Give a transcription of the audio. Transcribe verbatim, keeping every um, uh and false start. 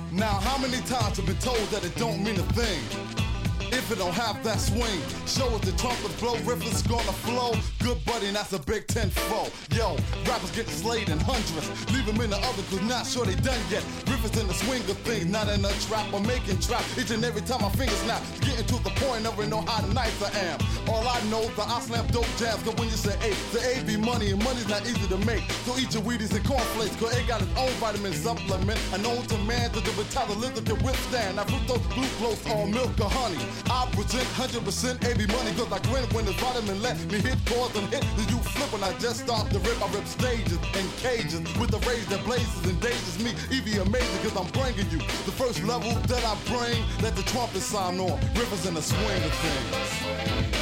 Now, how many times have been told that it don't mean a thing if it don't have that swing? Show us the trumpet blow, riffers gonna flow. Good buddy, and that's a Big Ten foe. Yo, rappers getting slayed in hundreds. Leave them in the oven, cause not sure they done yet. Riffers in the swing of things, not in a trap or making trap. Each and every time my fingers snap, getting to the point, never know how nice I am. All I know, that I slam dope jams, cause when you say A, the A be money, and money's not easy to make. So eat your Wheaties and cornflakes, cause it got its own vitamin supplement. I know to man to the metabolism can withstand. Now fructose, glucose, all milk or honey. I present one hundred percent A B money, cause I grin when the vitamin let me hit chords and hit the you flip when I just start to rip. I rip stages and cages with the rage that blazes and dazes me. Evie amazing, cause I'm bringing you the first level that I bring. Let the trumpet sound on, rivers in the swing of things.